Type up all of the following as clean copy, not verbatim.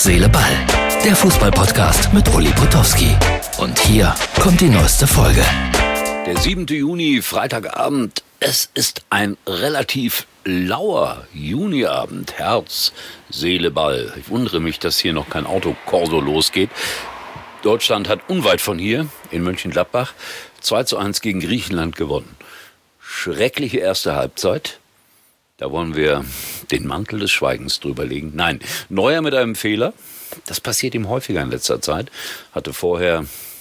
Seele, Ball. Der Fußball-Podcast mit Uli Potowski. Und hier kommt die neueste Folge. Der 7. Juni, Freitagabend. Es ist ein relativ lauer Juniabend. Herz, Seele, Ball. Ich wundere mich, dass hier noch kein Autokorso losgeht. Deutschland hat unweit von hier, in Mönchengladbach, 2:1 gegen Griechenland gewonnen. Schreckliche erste Halbzeit. Da wollen wir den Mantel des Schweigens drüber legen. Nein, Neuer mit einem Fehler. Das passiert ihm häufiger in letzter Zeit. Hatte vorher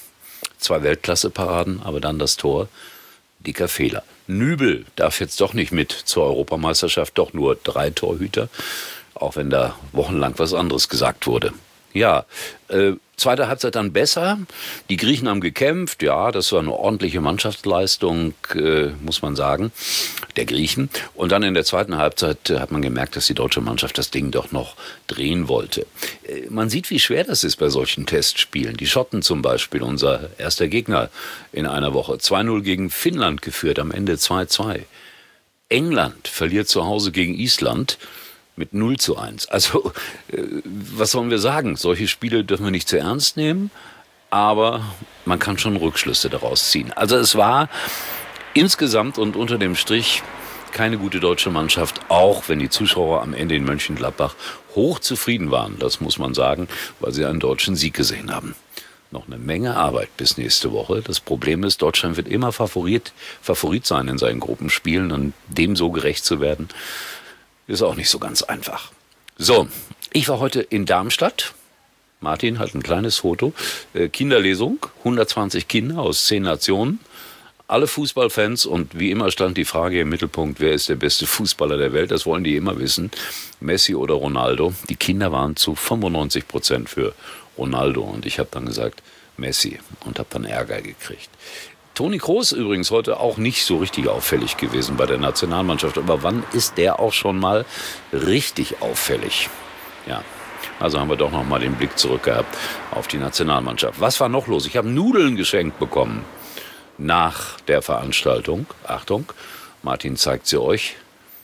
2 Weltklasse-Paraden, aber dann das Tor. Dicker Fehler. Nübel darf jetzt doch nicht mit zur Europameisterschaft, doch nur 3 Torhüter. Auch wenn da wochenlang was anderes gesagt wurde. Ja, zweite Halbzeit dann besser. Die Griechen haben gekämpft. Ja, das war eine ordentliche Mannschaftsleistung, muss man sagen, der Griechen. Und dann in der zweiten Halbzeit hat man gemerkt, dass die deutsche Mannschaft das Ding doch noch drehen wollte. Man sieht, wie schwer das ist bei solchen Testspielen. Die Schotten zum Beispiel, unser erster Gegner in einer Woche. 2:0 gegen Finnland geführt, am Ende 2:2. England verliert zu Hause gegen Island mit 0:1. Also, was sollen wir sagen? Solche Spiele dürfen wir nicht zu ernst nehmen, aber man kann schon Rückschlüsse daraus ziehen. Also es war insgesamt und unter dem Strich keine gute deutsche Mannschaft, auch wenn die Zuschauer am Ende in Mönchengladbach hochzufrieden waren, das muss man sagen, weil sie einen deutschen Sieg gesehen haben. Noch eine Menge Arbeit bis nächste Woche. Das Problem ist, Deutschland wird immer Favorit sein in seinen Gruppenspielen und dem so gerecht zu werden, ist auch nicht so ganz einfach. So, ich war heute in Darmstadt. Martin hat ein kleines Foto. Kinderlesung, 120 Kinder aus 10 Nationen. Alle Fußballfans und wie immer stand die Frage im Mittelpunkt, wer ist der beste Fußballer der Welt? Das wollen die immer wissen. Messi oder Ronaldo? Die Kinder waren zu 95% für Ronaldo und ich habe dann gesagt Messi und habe dann Ärger gekriegt. Toni Kroos übrigens heute auch nicht so richtig auffällig gewesen bei der Nationalmannschaft. Aber wann ist der auch schon mal richtig auffällig? Ja, also haben wir doch noch mal den Blick zurück gehabt auf die Nationalmannschaft. Was war noch los? Ich habe Nudeln geschenkt bekommen nach der Veranstaltung. Achtung, Martin zeigt sie euch.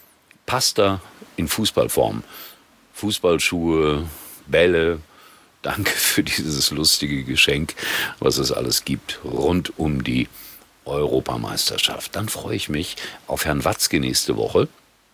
Pasta in Fußballform. Fußballschuhe, Bälle. Danke für dieses lustige Geschenk, was es alles gibt, rund um die Europameisterschaft. Dann freue ich mich auf Herrn Watzke nächste Woche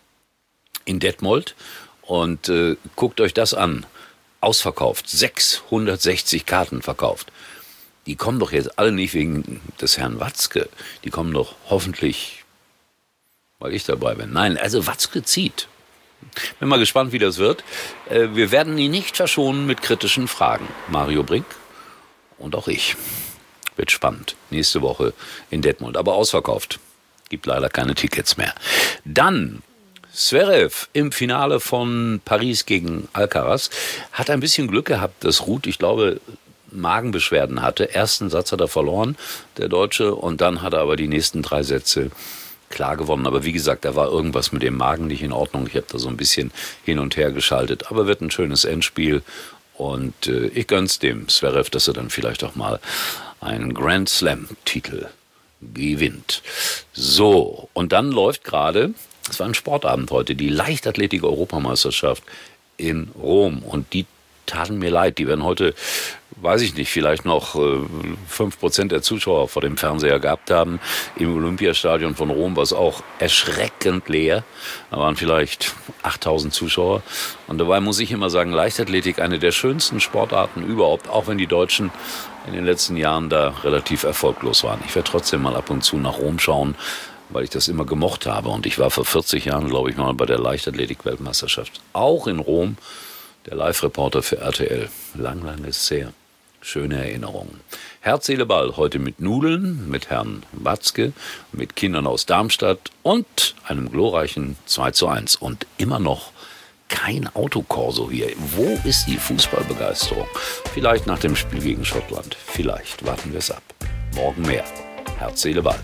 in Detmold und guckt euch das an. Ausverkauft, 660 Karten verkauft. Die kommen doch jetzt alle nicht wegen des Herrn Watzke. Die kommen doch hoffentlich, weil ich dabei bin. Nein, also Watzke zieht. Bin mal gespannt, wie das wird. Wir werden ihn nicht verschonen mit kritischen Fragen. Mario Brink und auch ich. Wird spannend. Nächste Woche in Detmold. Aber ausverkauft. Gibt leider keine Tickets mehr. Dann Zverev im Finale von Paris gegen Alcaraz. Hat ein bisschen Glück gehabt, dass Ruud, ich glaube, Magenbeschwerden hatte. Ersten Satz hat er verloren, der Deutsche. Und dann hat er aber die nächsten 3 Sätze klar gewonnen, aber wie gesagt, da war irgendwas mit dem Magen nicht in Ordnung. Ich habe da so ein bisschen hin und her geschaltet, aber wird ein schönes Endspiel und ich gönn's dem Zverev, dass er dann vielleicht auch mal einen Grand Slam-Titel gewinnt. So, und dann läuft gerade, es war ein Sportabend heute, die Leichtathletik-Europameisterschaft in Rom und die taten mir leid. Die werden heute, weiß ich nicht, vielleicht noch 5% der Zuschauer vor dem Fernseher gehabt haben. Im Olympiastadion von Rom war es auch erschreckend leer. Da waren vielleicht 8000 Zuschauer. Und dabei muss ich immer sagen, Leichtathletik eine der schönsten Sportarten überhaupt, auch wenn die Deutschen in den letzten Jahren da relativ erfolglos waren. Ich werde trotzdem mal ab und zu nach Rom schauen, weil ich das immer gemocht habe. Und ich war vor 40 Jahren, glaube ich, mal bei der Leichtathletik-Weltmeisterschaft. Auch in Rom. Der Live-Reporter für RTL. Lang ist es her. Schöne Erinnerungen. Herz, Seele, Ball. Heute mit Nudeln, mit Herrn Watzke, mit Kindern aus Darmstadt und einem glorreichen 2:1. Und immer noch kein Autokorso hier. Wo ist die Fußballbegeisterung? Vielleicht nach dem Spiel gegen Schottland. Vielleicht. Warten wir es ab. Morgen mehr. Herz, Seele, Ball.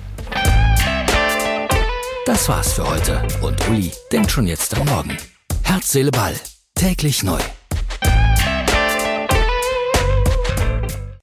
Das war's für heute. Und Uli denkt schon jetzt am Morgen. Herz, Seele, Ball. Täglich neu.